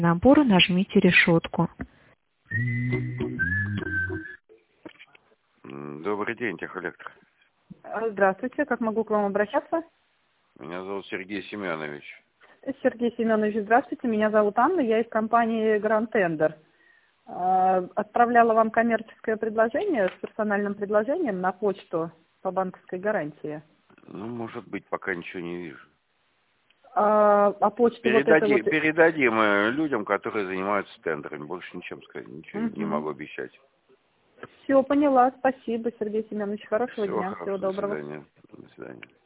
набора нажмите решетку. Добрый день, Техэлектро. Здравствуйте, как могу к вам обращаться? Меня зовут Сергей Семенович. Сергей Семенович, здравствуйте, меня зовут Анна, я из компании Grand Tender. Отправляла вам коммерческое предложение с персональным предложением на почту по банковской гарантии. Ну, может быть, пока ничего не вижу. Почту Передадим людям, которые занимаются тендерами. Больше ничем сказать, ничего не могу обещать. Все, поняла. Спасибо, Сергей Семенович. Хорошего Всего дня. хорошего. Всего доброго. До свидания. До свидания.